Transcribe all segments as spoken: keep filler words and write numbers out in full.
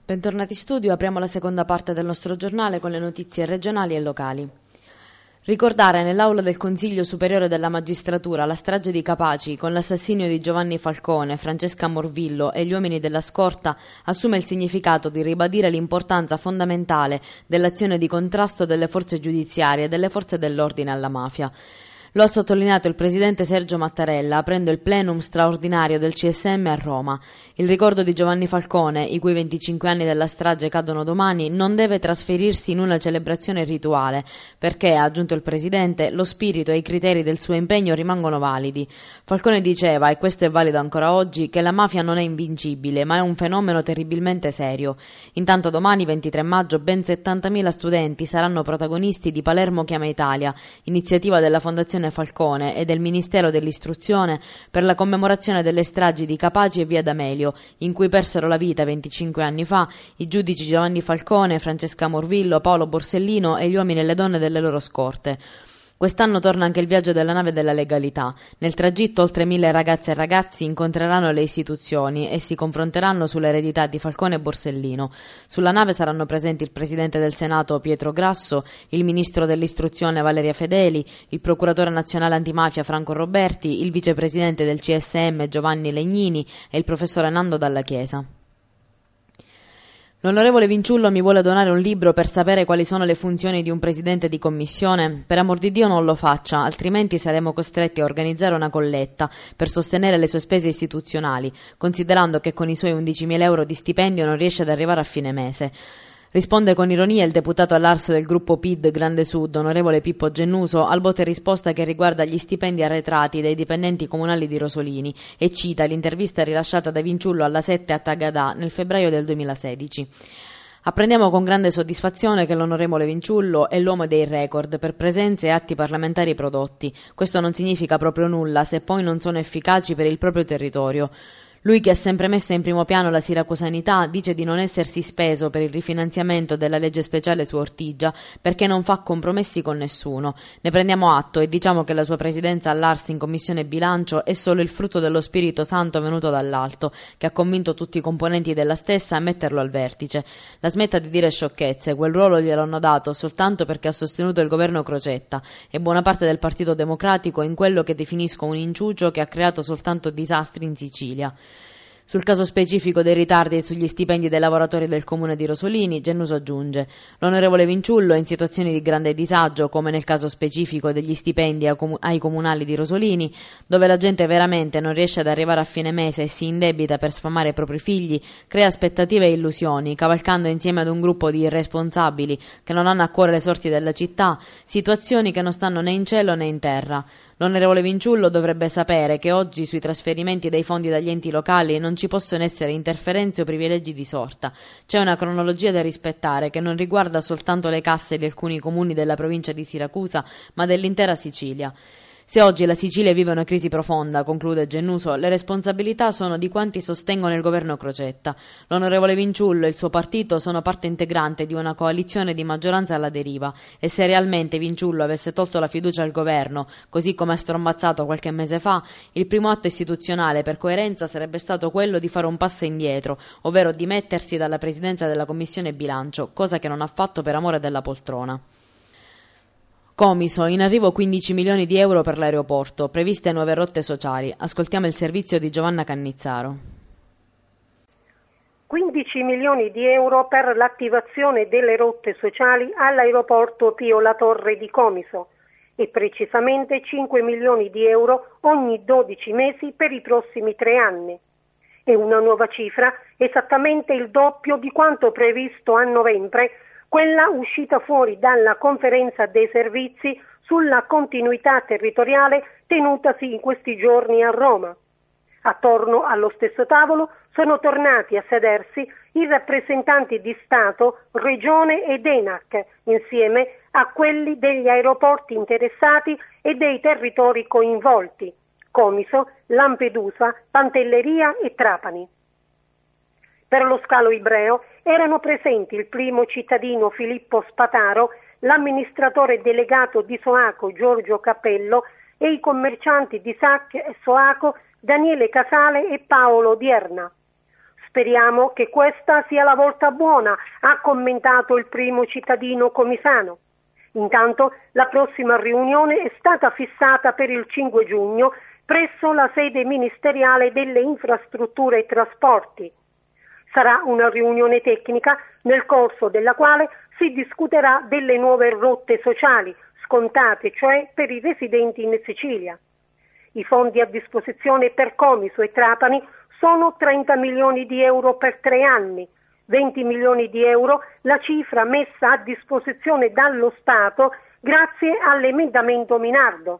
Bentornati in studio, apriamo la seconda parte del nostro giornale con le notizie regionali e locali. Ricordare nell'aula del Consiglio Superiore della Magistratura la strage di Capaci con l'assassinio di Giovanni Falcone, Francesca Morvillo e gli uomini della scorta assume il significato di ribadire l'importanza fondamentale dell'azione di contrasto delle forze giudiziarie e delle forze dell'ordine alla mafia. Lo ha sottolineato il presidente Sergio Mattarella aprendo il plenum straordinario del C S M a Roma. Il ricordo di Giovanni Falcone, i cui venticinque anni della strage cadono domani, non deve trasferirsi in una celebrazione rituale, perché, ha aggiunto il presidente, lo spirito e i criteri del suo impegno rimangono validi. Falcone diceva, e questo è valido ancora oggi, che la mafia non è invincibile, ma è un fenomeno terribilmente serio. Intanto domani, ventitré maggio, ben settantamila studenti saranno protagonisti di Palermo Chiama Italia, iniziativa della Fondazione Falcone e del Ministero dell'Istruzione per la commemorazione delle stragi di Capaci e Via D'Amelio, in cui persero la vita venticinque anni fa i giudici Giovanni Falcone, Francesca Morvillo, Paolo Borsellino e gli uomini e le donne delle loro scorte. Quest'anno torna anche il viaggio della nave della legalità. Nel tragitto oltre mille ragazze e ragazzi incontreranno le istituzioni e si confronteranno sull'eredità di Falcone e Borsellino. Sulla nave saranno presenti il Presidente del Senato Pietro Grasso, il Ministro dell'Istruzione Valeria Fedeli, il Procuratore Nazionale Antimafia Franco Roberti, il Vicepresidente del C S M Giovanni Legnini e il Professore Nando Dalla Chiesa. L'onorevole Vinciullo mi vuole donare un libro per sapere quali sono le funzioni di un presidente di commissione? Per amor di Dio non lo faccia, altrimenti saremo costretti a organizzare una colletta per sostenere le sue spese istituzionali, considerando che con i suoi undicimila euro di stipendio non riesce ad arrivare a fine mese. Risponde con ironia il deputato all'A R S del gruppo P I D Grande Sud, onorevole Pippo Gennuso, al botta e risposta che riguarda gli stipendi arretrati dei dipendenti comunali di Rosolini e cita l'intervista rilasciata da Vinciullo alla sette a Tagadà nel febbraio del duemilasedici. Apprendiamo con grande soddisfazione che l'onorevole Vinciullo è l'uomo dei record per presenze e atti parlamentari prodotti. Questo non significa proprio nulla se poi non sono efficaci per il proprio territorio. Lui, che ha sempre messo in primo piano la siracusanità, dice di non essersi speso per il rifinanziamento della legge speciale su Ortigia perché non fa compromessi con nessuno. Ne prendiamo atto e diciamo che la sua presidenza all'A R S in Commissione Bilancio è solo il frutto dello Spirito Santo venuto dall'alto, che ha convinto tutti i componenti della stessa a metterlo al vertice. La smetta di dire sciocchezze, quel ruolo glielo hanno dato soltanto perché ha sostenuto il governo Crocetta e buona parte del Partito Democratico in quello che definisco un inciucio che ha creato soltanto disastri in Sicilia. Sul caso specifico dei ritardi sugli stipendi dei lavoratori del comune di Rosolini, Gennuso aggiunge: l'onorevole Vinciullo è in situazioni di grande disagio, come nel caso specifico degli stipendi ai comunali di Rosolini, dove la gente veramente non riesce ad arrivare a fine mese e si indebita per sfamare i propri figli, crea aspettative e illusioni, cavalcando insieme ad un gruppo di irresponsabili che non hanno a cuore le sorti della città, situazioni che non stanno né in cielo né in terra. L'onorevole Vinciullo dovrebbe sapere che oggi sui trasferimenti dei fondi dagli enti locali non ci possono essere interferenze o privilegi di sorta. C'è una cronologia da rispettare che non riguarda soltanto le casse di alcuni comuni della provincia di Siracusa, ma dell'intera Sicilia. Se oggi la Sicilia vive una crisi profonda, conclude Gennuso, le responsabilità sono di quanti sostengono il governo Crocetta. L'onorevole Vinciullo e il suo partito sono parte integrante di una coalizione di maggioranza alla deriva e se realmente Vinciullo avesse tolto la fiducia al governo, così come ha strombazzato qualche mese fa, il primo atto istituzionale per coerenza sarebbe stato quello di fare un passo indietro, ovvero dimettersi dalla presidenza della Commissione Bilancio, cosa che non ha fatto per amore della poltrona. Comiso, in arrivo quindici milioni di euro per l'aeroporto, previste nuove rotte sociali. Ascoltiamo il servizio di Giovanna Cannizzaro. quindici milioni di euro per l'attivazione delle rotte sociali all'aeroporto Pio La Torre di Comiso e precisamente cinque milioni di euro ogni dodici mesi per i prossimi tre anni. È una nuova cifra, esattamente il doppio di quanto previsto a novembre, quella uscita fuori dalla conferenza dei servizi sulla continuità territoriale tenutasi in questi giorni a Roma. Attorno allo stesso tavolo sono tornati a sedersi i rappresentanti di Stato, Regione ed ENAC, insieme a quelli degli aeroporti interessati e dei territori coinvolti, Comiso, Lampedusa, Pantelleria e Trapani. Per lo scalo ibreo erano presenti il primo cittadino Filippo Spataro, l'amministratore delegato di Soaco Giorgio Cappello e i commercianti di Sac e Soaco Daniele Casale e Paolo Dierna. Speriamo che questa sia la volta buona, ha commentato il primo cittadino comisano. Intanto la prossima riunione è stata fissata per il cinque giugno presso la sede ministeriale delle infrastrutture e trasporti. Sarà una riunione tecnica nel corso della quale si discuterà delle nuove rotte sociali scontate, cioè per i residenti in Sicilia. I fondi a disposizione per Comiso e Trapani sono trenta milioni di euro per tre anni, venti milioni di euro la cifra messa a disposizione dallo Stato grazie all'emendamento Minardo.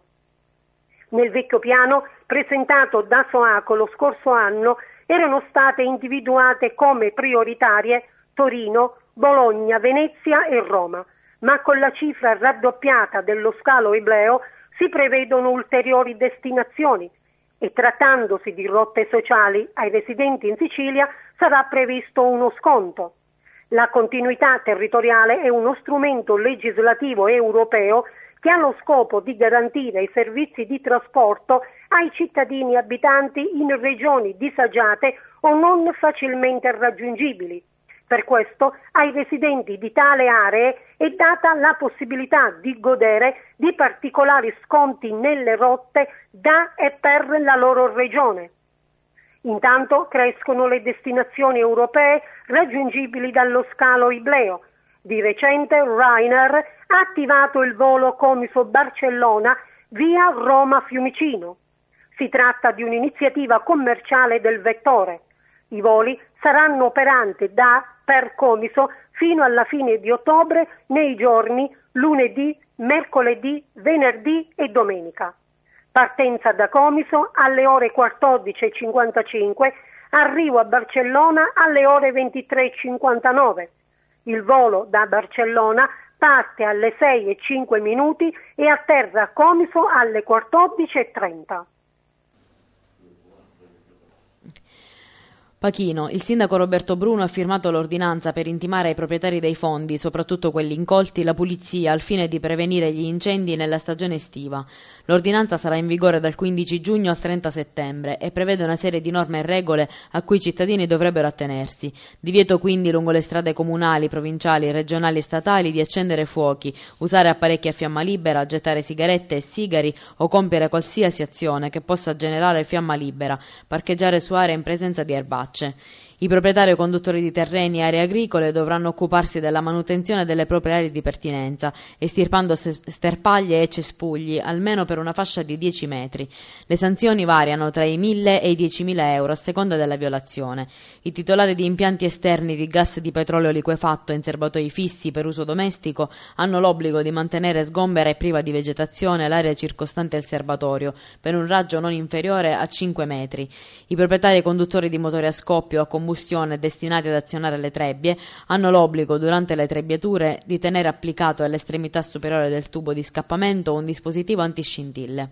Nel vecchio piano presentato da Soaco lo scorso anno erano state individuate come prioritarie Torino, Bologna, Venezia e Roma, ma con la cifra raddoppiata dello scalo Ibleo si prevedono ulteriori destinazioni e trattandosi di rotte sociali ai residenti in Sicilia sarà previsto uno sconto. La continuità territoriale è uno strumento legislativo europeo che ha lo scopo di garantire i servizi di trasporto ai cittadini abitanti in regioni disagiate o non facilmente raggiungibili. Per questo ai residenti di tale aree è data la possibilità di godere di particolari sconti nelle rotte da e per la loro regione. Intanto crescono le destinazioni europee raggiungibili dallo scalo Ibleo. Di recente Ryanair ha attivato il volo Comiso-Barcellona via Roma-Fiumicino. Si tratta di un'iniziativa commerciale del vettore. I voli saranno operanti da per Comiso fino alla fine di ottobre nei giorni lunedì, mercoledì, venerdì e domenica. Partenza da Comiso alle ore quattordici e cinquantacinque, arrivo a Barcellona alle ore ventitré e cinquantanove. Il volo da Barcellona parte alle sei e cinque minuti e atterra a Comiso alle quattordici e trenta. Pachino, il sindaco Roberto Bruno ha firmato l'ordinanza per intimare ai proprietari dei fondi, soprattutto quelli incolti, la pulizia al fine di prevenire gli incendi nella stagione estiva. L'ordinanza sarà in vigore dal quindici giugno al trenta settembre e prevede una serie di norme e regole a cui i cittadini dovrebbero attenersi. Divieto quindi lungo le strade comunali, provinciali, regionali e statali di accendere fuochi, usare apparecchi a fiamma libera, gettare sigarette e sigari o compiere qualsiasi azione che possa generare fiamma libera, parcheggiare su aree in presenza di erbacce. I proprietari o conduttori di terreni e aree agricole dovranno occuparsi della manutenzione delle proprie aree di pertinenza, estirpando sterpaglie e cespugli, almeno per una fascia di dieci metri. Le sanzioni variano tra i mille e i diecimila euro a seconda della violazione. I titolari di impianti esterni di gas di petrolio liquefatto in serbatoi fissi per uso domestico hanno l'obbligo di mantenere sgombera e priva di vegetazione l'area circostante il serbatoio, per un raggio non inferiore a cinque metri. I proprietari e conduttori di motori a scoppio o a combustione destinati ad azionare le trebbie hanno l'obbligo durante le trebbiature di tenere applicato all'estremità superiore del tubo di scappamento un dispositivo antiscintille.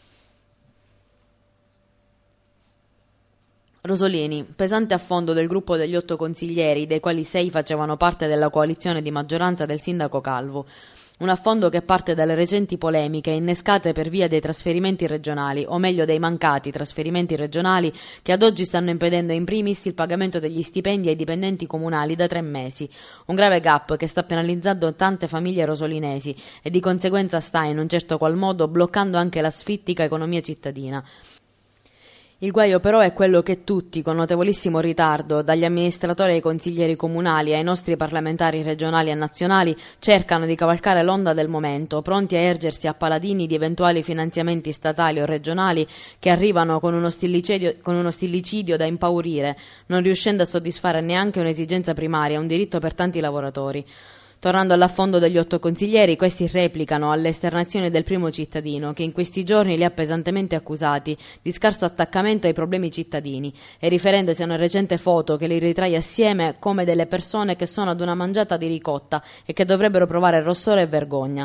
Rosolini, pesante affondo del gruppo degli otto consiglieri, dei quali sei facevano parte della coalizione di maggioranza del sindaco Calvo. Un affondo che parte dalle recenti polemiche innescate per via dei trasferimenti regionali, o meglio dei mancati trasferimenti regionali che ad oggi stanno impedendo in primis il pagamento degli stipendi ai dipendenti comunali da tre mesi. Un grave gap che sta penalizzando tante famiglie rosolinesi e di conseguenza sta in un certo qual modo bloccando anche la sfittica economia cittadina. Il guaio però è quello che tutti, con notevolissimo ritardo, dagli amministratori ai consiglieri comunali ai nostri parlamentari regionali e nazionali, cercano di cavalcare l'onda del momento, pronti a ergersi a paladini di eventuali finanziamenti statali o regionali che arrivano con uno stillicidio, con uno stillicidio da impaurire, non riuscendo a soddisfare neanche un'esigenza primaria, un diritto per tanti lavoratori. Tornando all'affondo degli otto consiglieri, questi replicano alle esternazioni del primo cittadino, che in questi giorni li ha pesantemente accusati di scarso attaccamento ai problemi cittadini e riferendosi a una recente foto che li ritrae assieme come delle persone che sono ad una mangiata di ricotta e che dovrebbero provare rossore e vergogna.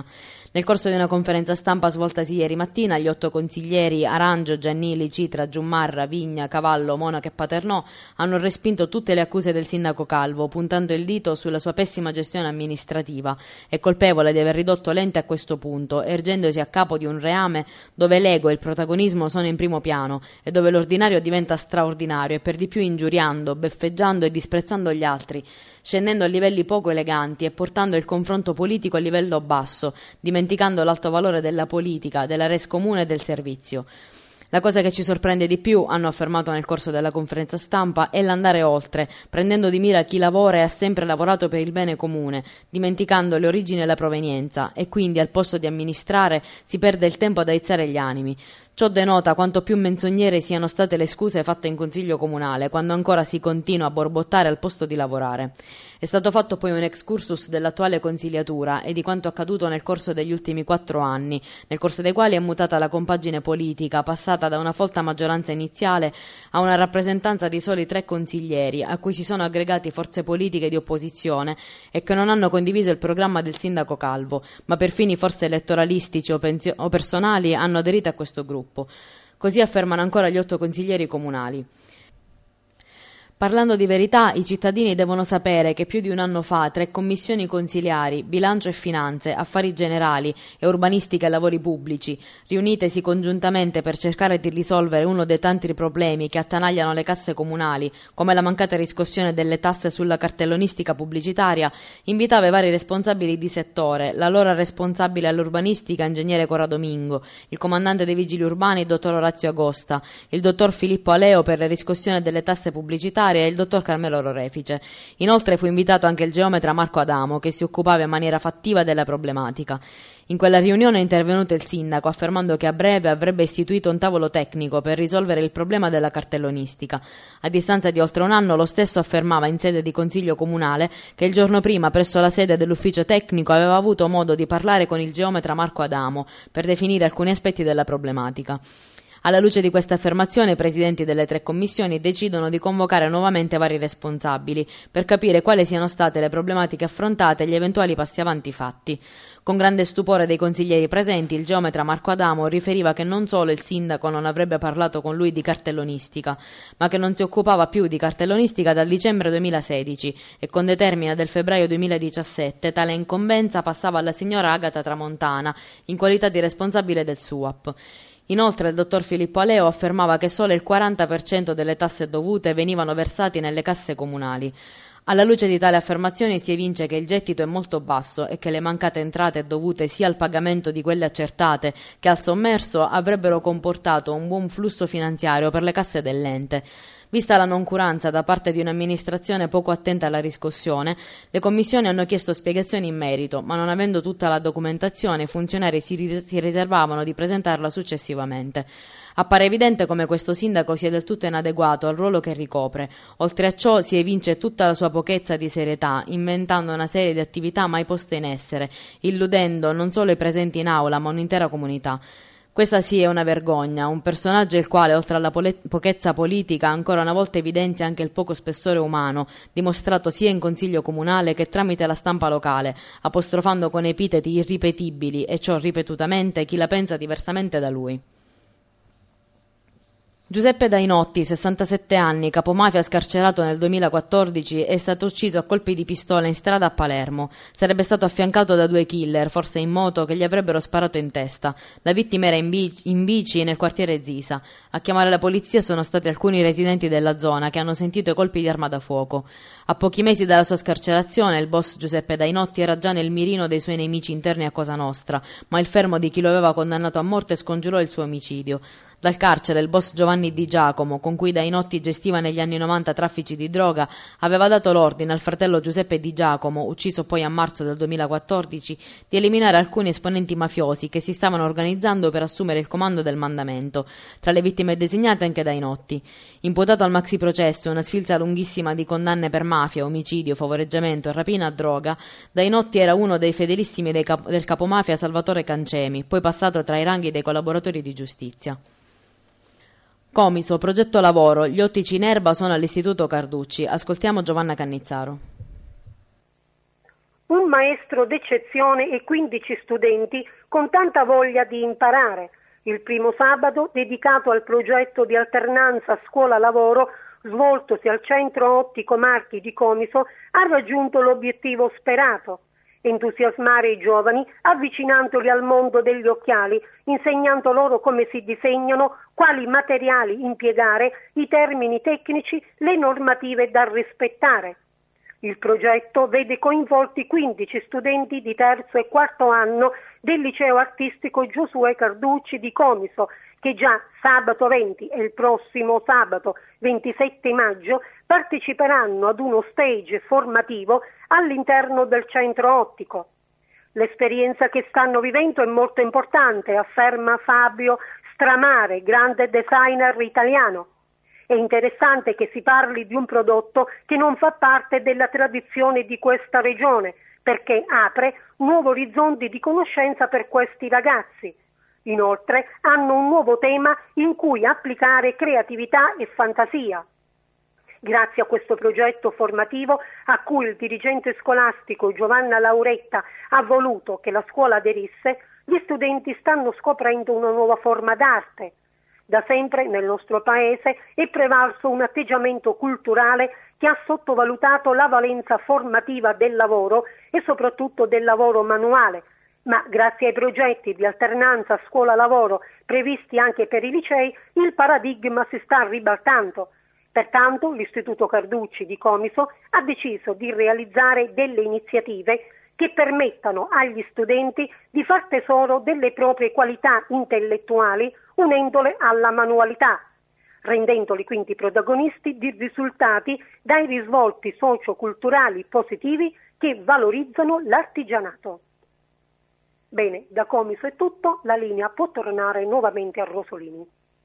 Nel corso di una conferenza stampa svoltasi ieri mattina, gli otto consiglieri Arangio, Giannili, Citra, Giummarra, Vigna, Cavallo, Monaca e Paternò hanno respinto tutte le accuse del sindaco Calvo, puntando il dito sulla sua pessima gestione amministrativa. È colpevole di aver ridotto l'ente a questo punto, ergendosi a capo di un reame dove l'ego e il protagonismo sono in primo piano e dove l'ordinario diventa straordinario e per di più ingiuriando, beffeggiando e disprezzando gli altri, scendendo a livelli poco eleganti e portando il confronto politico a livello basso, dimenticando l'alto valore della politica, della res comune e del servizio. La cosa che ci sorprende di più, hanno affermato nel corso della conferenza stampa, è l'andare oltre, prendendo di mira chi lavora e ha sempre lavorato per il bene comune, dimenticando le origini e la provenienza, e quindi al posto di amministrare si perde il tempo ad aizzare gli animi. Ciò denota quanto più menzognere siano state le scuse fatte in Consiglio Comunale, quando ancora si continua a borbottare al posto di lavorare. È stato fatto poi un excursus dell'attuale consigliatura e di quanto accaduto nel corso degli ultimi quattro anni, nel corso dei quali è mutata la compagine politica, passata da una folta maggioranza iniziale a una rappresentanza di soli tre consiglieri, a cui si sono aggregati forze politiche di opposizione e che non hanno condiviso il programma del sindaco Calvo, ma per fini forse elettoralistici o, pensio- o personali hanno aderito a questo gruppo. Così affermano ancora gli otto consiglieri comunali. Parlando di verità, i cittadini devono sapere che più di un anno fa tre commissioni consiliari, bilancio e finanze, affari generali e urbanistica e lavori pubblici, riunitesi congiuntamente per cercare di risolvere uno dei tanti problemi che attanagliano le casse comunali, come la mancata riscossione delle tasse sulla cartellonistica pubblicitaria, invitava i vari responsabili di settore, la loro responsabile all'urbanistica, ingegnere Corrado Mingo, il comandante dei vigili urbani, dottor Orazio Agosta, il dottor Filippo Aleo per la riscossione delle tasse pubblicitarie e il dottor Carmelo Lorefice. Inoltre fu invitato anche il geometra Marco Adamo, che si occupava in maniera fattiva della problematica. In quella riunione è intervenuto il sindaco, affermando che a breve avrebbe istituito un tavolo tecnico per risolvere il problema della cartellonistica. A distanza di oltre un anno lo stesso affermava in sede di consiglio comunale che il giorno prima presso la sede dell'ufficio tecnico aveva avuto modo di parlare con il geometra Marco Adamo per definire alcuni aspetti della problematica. Alla luce di questa affermazione, i presidenti delle tre commissioni decidono di convocare nuovamente vari responsabili per capire quali siano state le problematiche affrontate e gli eventuali passi avanti fatti. Con grande stupore dei consiglieri presenti, il geometra Marco Adamo riferiva che non solo il sindaco non avrebbe parlato con lui di cartellonistica, ma che non si occupava più di cartellonistica dal dicembre duemilasedici e con determina del febbraio duemiladiciassette tale incombenza passava alla signora Agata Tramontana in qualità di responsabile del S U A P. Inoltre il dottor Filippo Aleo affermava che solo il quaranta per cento delle tasse dovute venivano versati nelle casse comunali. Alla luce di tale affermazioni si evince che il gettito è molto basso e che le mancate entrate dovute sia al pagamento di quelle accertate che al sommerso avrebbero comportato un buon flusso finanziario per le casse dell'ente. Vista la noncuranza da parte di un'amministrazione poco attenta alla riscossione, le commissioni hanno chiesto spiegazioni in merito, ma non avendo tutta la documentazione, i funzionari si, ri- si riservavano di presentarla successivamente. Appare evidente come questo sindaco sia del tutto inadeguato al ruolo che ricopre. Oltre a ciò si evince tutta la sua pochezza di serietà, inventando una serie di attività mai poste in essere, illudendo non solo i presenti in aula, ma un'intera comunità. Questa sì è una vergogna, un personaggio il quale, oltre alla pole- pochezza politica, ancora una volta evidenzia anche il poco spessore umano, dimostrato sia in consiglio comunale che tramite la stampa locale, apostrofando con epiteti irripetibili, e ciò ripetutamente, chi la pensa diversamente da lui. Giuseppe Dainotti, sessantasette anni, capomafia scarcerato nel duemilaquattordici, è stato ucciso a colpi di pistola in strada a Palermo. Sarebbe stato affiancato da due killer, forse in moto, che gli avrebbero sparato in testa. La vittima era in bici, in bici nel quartiere Zisa. A chiamare la polizia sono stati alcuni residenti della zona che hanno sentito i colpi di arma da fuoco. A pochi mesi dalla sua scarcerazione, il boss Giuseppe Dainotti era già nel mirino dei suoi nemici interni a Cosa Nostra, ma il fermo di chi lo aveva condannato a morte scongiurò il suo omicidio. Dal carcere il boss Giovanni Di Giacomo, con cui Dainotti gestiva negli anni novanta traffici di droga, aveva dato l'ordine al fratello Giuseppe Di Giacomo, ucciso poi a marzo del duemilaquattordici, di eliminare alcuni esponenti mafiosi che si stavano organizzando per assumere il comando del mandamento. Tra le vittime designate anche Dainotti. Imputato al maxi processo, una sfilza lunghissima di condanne per mafia, omicidio, favoreggiamento, rapina a droga, Dainotti era uno dei fedelissimi dei cap- del capomafia Salvatore Cancemi, poi passato tra i ranghi dei collaboratori di giustizia. Comiso, progetto lavoro, gli ottici in erba sono all'Istituto Carducci. Ascoltiamo Giovanna Cannizzaro. un maestro d'eccezione e quindici studenti con tanta voglia di imparare. Il primo sabato, dedicato al progetto di alternanza scuola-lavoro svoltosi al Centro Ottico Marchi di Comiso, ha raggiunto l'obiettivo sperato: entusiasmare i giovani avvicinandoli al mondo degli occhiali, insegnando loro come si disegnano, quali materiali impiegare, i termini tecnici, le normative da rispettare. Il progetto vede coinvolti quindici studenti di terzo e quarto anno del liceo artistico Giosuè Carducci di Comiso, che già sabato venti e il prossimo sabato ventisette maggio parteciperanno ad uno stage formativo all'interno del centro ottico. L'esperienza che stanno vivendo è molto importante, afferma Fabio Stramare, grande designer italiano. È interessante che si parli di un prodotto che non fa parte della tradizione di questa regione, perché apre nuovi orizzonti di conoscenza per questi ragazzi. Inoltre hanno un nuovo tema in cui applicare creatività e fantasia. Grazie a questo progetto formativo, a cui il dirigente scolastico Giovanna Lauretta ha voluto che la scuola aderisse, gli studenti stanno scoprendo una nuova forma d'arte. Da sempre nel nostro paese è prevalso un atteggiamento culturale che ha sottovalutato la valenza formativa del lavoro e soprattutto del lavoro manuale, ma grazie ai progetti di alternanza scuola-lavoro previsti anche per i licei, il paradigma si sta ribaltando. Pertanto l'Istituto Carducci di Comiso ha deciso di realizzare delle iniziative che permettano agli studenti di far tesoro delle proprie qualità intellettuali unendole alla manualità, rendendoli quindi protagonisti di risultati dai risvolti socio-culturali positivi che valorizzano l'artigianato. Bene, da Comiso è tutto, la linea può tornare nuovamente a Rosolini.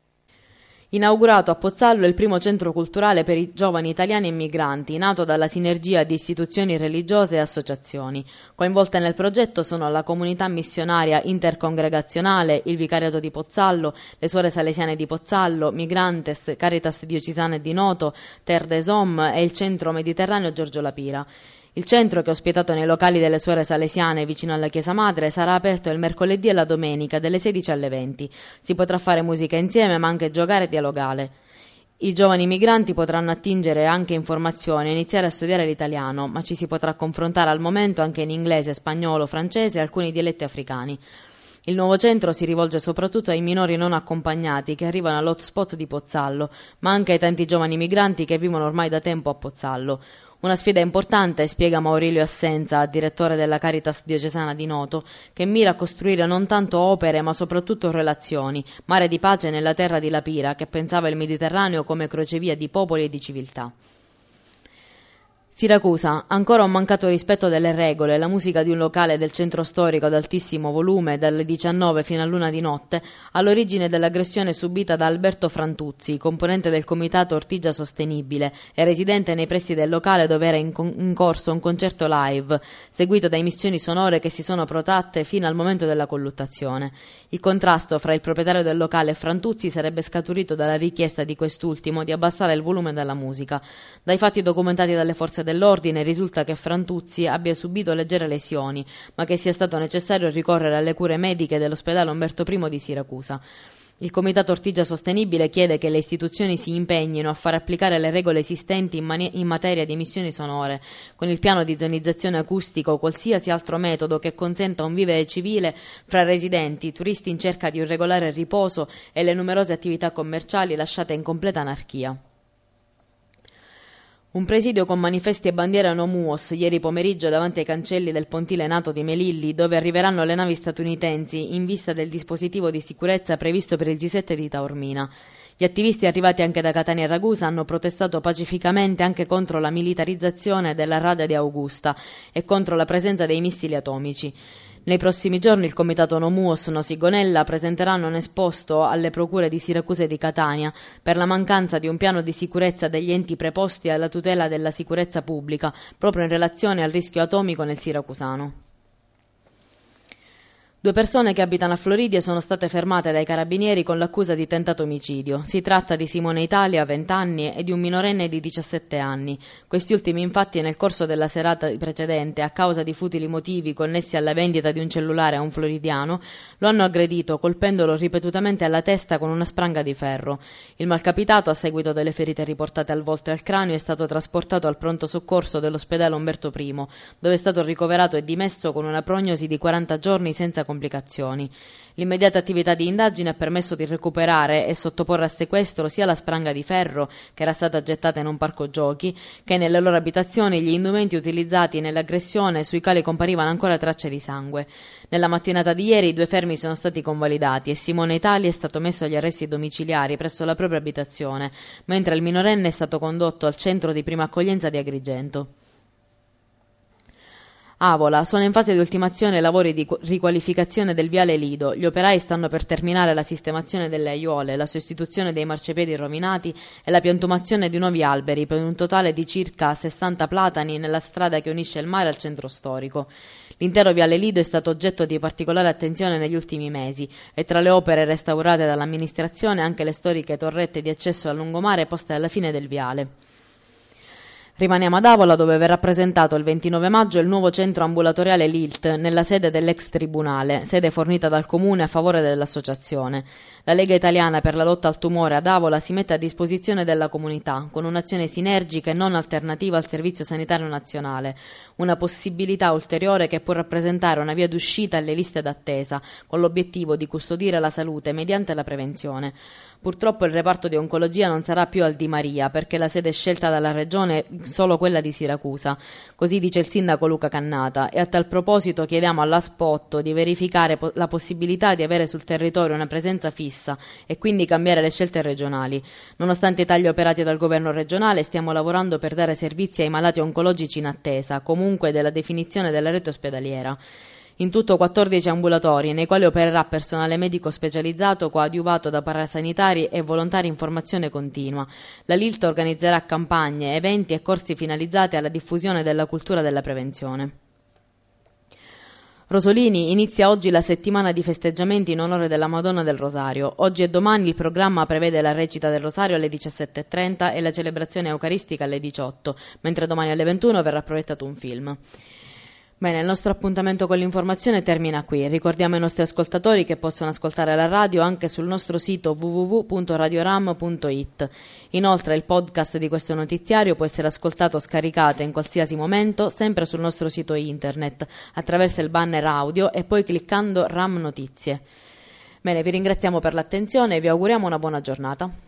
Inaugurato a Pozzallo il primo centro culturale per i giovani italiani e migranti, nato dalla sinergia di istituzioni religiose e associazioni. Coinvolte nel progetto sono la comunità missionaria intercongregazionale, il Vicariato di Pozzallo, le Suore Salesiane di Pozzallo, Migrantes, Caritas Diocesane di Noto, Terre des Hommes e il Centro Mediterraneo Giorgio Lapira. Il centro, che è ospitato nei locali delle Suore Salesiane vicino alla Chiesa Madre, sarà aperto il mercoledì e la domenica dalle sedici alle venti. Si potrà fare musica insieme, ma anche giocare e dialogare. I giovani migranti potranno attingere anche informazioni e iniziare a studiare l'italiano, ma ci si potrà confrontare al momento anche in inglese, spagnolo, francese e alcuni dialetti africani. Il nuovo centro si rivolge soprattutto ai minori non accompagnati che arrivano all'hotspot di Pozzallo, ma anche ai tanti giovani migranti che vivono ormai da tempo a Pozzallo. Una sfida importante, spiega Maurilio Assenza, direttore della Caritas Diocesana di Noto, che mira a costruire non tanto opere ma soprattutto relazioni, mare di pace nella terra di Lapira, che pensava il Mediterraneo come crocevia di popoli e di civiltà. Siracusa, ancora un mancato rispetto delle regole, la musica di un locale del centro storico ad altissimo volume, dalle diciannove fino a luna di notte, all'origine dell'aggressione subita da Alberto Frantuzzi, componente del comitato Ortigia Sostenibile e residente nei pressi del locale dove era in, con- in corso un concerto live, seguito da emissioni sonore che si sono protratte fino al momento della colluttazione. Il contrasto fra il proprietario del locale e Frantuzzi sarebbe scaturito dalla richiesta di quest'ultimo di abbassare il volume della musica. Dai fatti documentati dalle forze dell'ordine risulta che Frantuzzi abbia subito leggere lesioni, ma che sia stato necessario ricorrere alle cure mediche dell'ospedale Umberto I di Siracusa. Il Comitato Ortigia Sostenibile chiede che le istituzioni si impegnino a far applicare le regole esistenti in, mani- in materia di emissioni sonore, con il piano di zonizzazione acustica o qualsiasi altro metodo che consenta un vivere civile fra residenti, turisti in cerca di un regolare riposo e le numerose attività commerciali lasciate in completa anarchia. Un presidio con manifesti e bandiere no muos ieri pomeriggio davanti ai cancelli del pontile NATO di Melilli, dove arriveranno le navi statunitensi in vista del dispositivo di sicurezza previsto per il G sette di Taormina. Gli attivisti arrivati anche da Catania e Ragusa hanno protestato pacificamente anche contro la militarizzazione della rada di Augusta e contro la presenza dei missili atomici. Nei prossimi giorni il comitato No Muos No Sigonella presenteranno un esposto alle procure di Siracusa e di Catania per la mancanza di un piano di sicurezza degli enti preposti alla tutela della sicurezza pubblica, proprio in relazione al rischio atomico nel siracusano. Due persone che abitano a Floridia sono state fermate dai carabinieri con l'accusa di tentato omicidio. Si tratta di Simone Italia, venti anni, e di un minorenne di diciassette anni. Questi ultimi, infatti, nel corso della serata precedente, a causa di futili motivi connessi alla vendita di un cellulare a un floridiano, lo hanno aggredito colpendolo ripetutamente alla testa con una spranga di ferro. Il malcapitato, a seguito delle ferite riportate al volto e al cranio, è stato trasportato al pronto soccorso dell'ospedale Umberto I, dove è stato ricoverato e dimesso con una prognosi di quaranta giorni senza complicazioni. L'immediata attività di indagine ha permesso di recuperare e sottoporre a sequestro sia la spranga di ferro, che era stata gettata in un parco giochi, che nelle loro abitazioni gli indumenti utilizzati nell'aggressione, sui quali comparivano ancora tracce di sangue. Nella mattinata di ieri i due fermi sono stati convalidati e Simone Italia è stato messo agli arresti domiciliari presso la propria abitazione, mentre il minorenne è stato condotto al centro di prima accoglienza di Agrigento. Avola, sono in fase di ultimazione i lavori di riqualificazione del viale Lido. Gli operai stanno per terminare la sistemazione delle aiuole, la sostituzione dei marciapiedi rovinati e la piantumazione di nuovi alberi per un totale di circa sessanta platani nella strada che unisce il mare al centro storico. L'intero viale Lido è stato oggetto di particolare attenzione negli ultimi mesi e tra le opere restaurate dall'amministrazione anche le storiche torrette di accesso al lungomare poste alla fine del viale. Rimaniamo ad Avola, dove verrà presentato il ventinove maggio il nuovo centro ambulatoriale L I L T nella sede dell'ex tribunale, sede fornita dal comune a favore dell'associazione. La Lega Italiana per la lotta al tumore ad Avola si mette a disposizione della comunità con un'azione sinergica e non alternativa al Servizio Sanitario Nazionale, una possibilità ulteriore che può rappresentare una via d'uscita alle liste d'attesa, con l'obiettivo di custodire la salute mediante la prevenzione. Purtroppo il reparto di oncologia non sarà più al Di Maria perché la sede scelta dalla regione è solo quella di Siracusa, così dice il sindaco Luca Cannata, e a tal proposito chiediamo alla Spotto di verificare po- la possibilità di avere sul territorio una presenza fissa e quindi cambiare le scelte regionali. Nonostante i tagli operati dal governo regionale, stiamo lavorando per dare servizi ai malati oncologici in attesa, comunque della definizione della rete ospedaliera. In tutto quattordici ambulatori, nei quali opererà personale medico specializzato coadiuvato da parasanitari e volontari in formazione continua. La L I L T organizzerà campagne, eventi e corsi finalizzati alla diffusione della cultura della prevenzione. Rosolini inizia oggi la settimana di festeggiamenti in onore della Madonna del Rosario. Oggi e domani il programma prevede la recita del Rosario alle diciassette e trenta e la celebrazione eucaristica alle diciotto, mentre domani alle ventuno verrà proiettato un film. Bene, il nostro appuntamento con l'informazione termina qui. Ricordiamo ai nostri ascoltatori che possono ascoltare la radio anche sul nostro sito w w w punto radioram punto i t. Inoltre il podcast di questo notiziario può essere ascoltato o scaricato in qualsiasi momento, sempre sul nostro sito internet, attraverso il banner audio e poi cliccando RAM Notizie. Bene, vi ringraziamo per l'attenzione e vi auguriamo una buona giornata.